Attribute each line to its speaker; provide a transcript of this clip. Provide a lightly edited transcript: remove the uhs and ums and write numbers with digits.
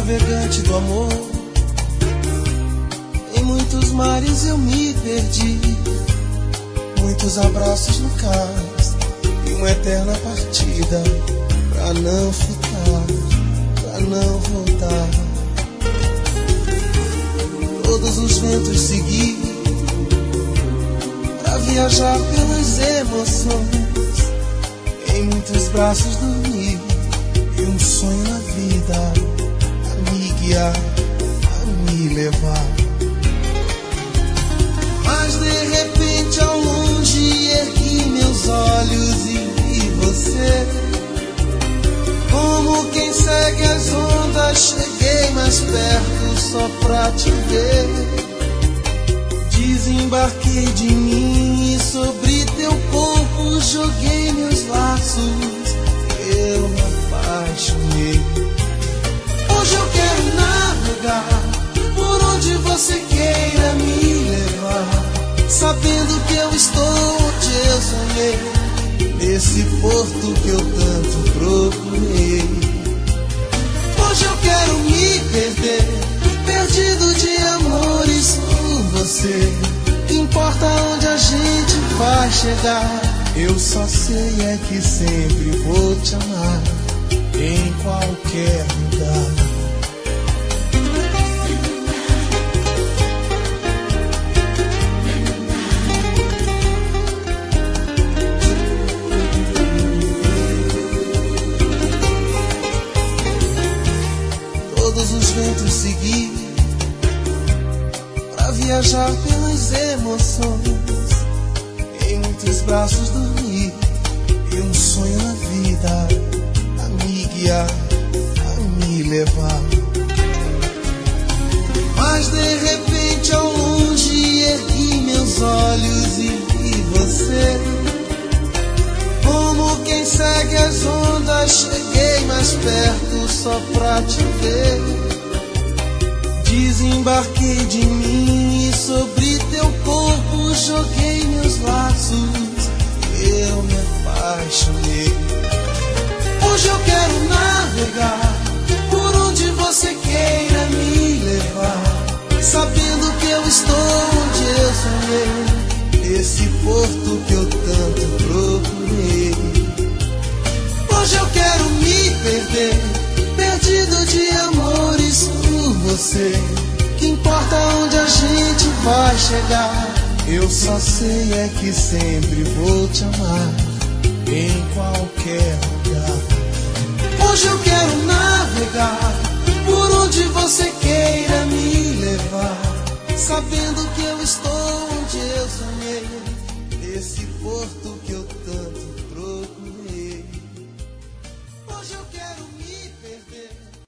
Speaker 1: navegante do amor. Em muitos mares eu me perdi, muitos abraços no cais e uma eterna partida pra não ficar, pra não voltar. Todos os ventos segui pra viajar pelas emoções. Em muitos braços dormi e um sonho na vida a me guiar, a me levar. Mas de repente ao longe ergui meus olhos e vi você. Como quem segue as ondas, cheguei mais perto só pra te ver. Desembarquei de mim e sobre teu corpo joguei meus laços. Eu me apaixonei. Hoje eu quero navegar por onde você queira me levar, sabendo que eu estou onde eu sonhei, nesse porto que eu tanto procurei. Hoje eu quero me perder, perdido de amores por você. Importa onde a gente vai chegar, eu só sei é que sempre vou te amar, em qualquer lugar. Todos os ventos segui pra viajar pelas emoções. Em muitos braços dormi e um sonho na vida a me guiar, a me levar. Mas de repente ao longe ergui meus olhos e vi você. Como quem segue as ondas, cheguei mais perto só pra te ver. Desembarquei de mim e sobre teu corpo joguei meus laços. Eu me apaixonei. Hoje eu quero navegar por onde você queira me levar, sabendo que eu estou onde eu sonhei, esse porto que eu tanto procurei. Hoje eu quero me perder, perdido de amores por você. Que importa onde a gente vai chegar, eu só sei é que sempre vou te amar, em qualquer lugar. Hoje eu quero navegar por onde você queira me levar, sabendo que eu estou onde eu sonhei, nesse porto que eu tanto procurei.